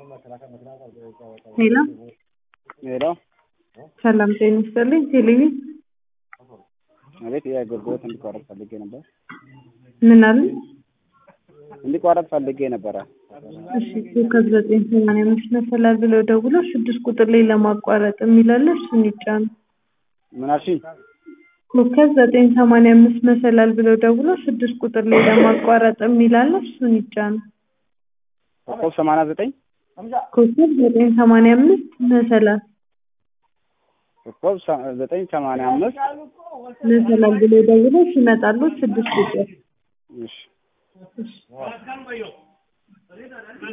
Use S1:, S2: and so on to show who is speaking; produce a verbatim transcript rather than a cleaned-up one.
S1: ሄሎ
S2: ሄሎ
S1: ሰላም ጤና ይስጥልኝ። ቴሌቪ
S2: አቤት። የአገልግሎት እንዲቋረጥ ፈልጌ ነበር።
S1: ምን አሉ?
S2: እንዲቋረጥ ፈልጌ ነበር።
S1: እሺ ኮከብ ዘጠኝ ሰማንያ አምስት መሰላል ብለው ደውለው ስድስት ቁጥር ላይ ለማቋረጥ የሚላለ እሱን ይጫኑ።
S2: ምን አልሽኝ?
S1: ኮከብ ዘጠኝ ሰማንያ አምስት መሰላል ብለው ደውለው ስድስት ቁጥር ላይ ለማቋረጥ የሚላለ እሱን ይጫኑ።
S2: ኮከብ ሰማንያ ዘጠኝ
S1: ኮከብ ዘጠኝ ሰማንያ አምስት መሰላል
S2: ኮከብ ዘጠኝ ሰማንያ አምስት
S1: መሰላል ብለው ደውለው ሲመጣሉ ስድስት ቁጥር
S2: እሺ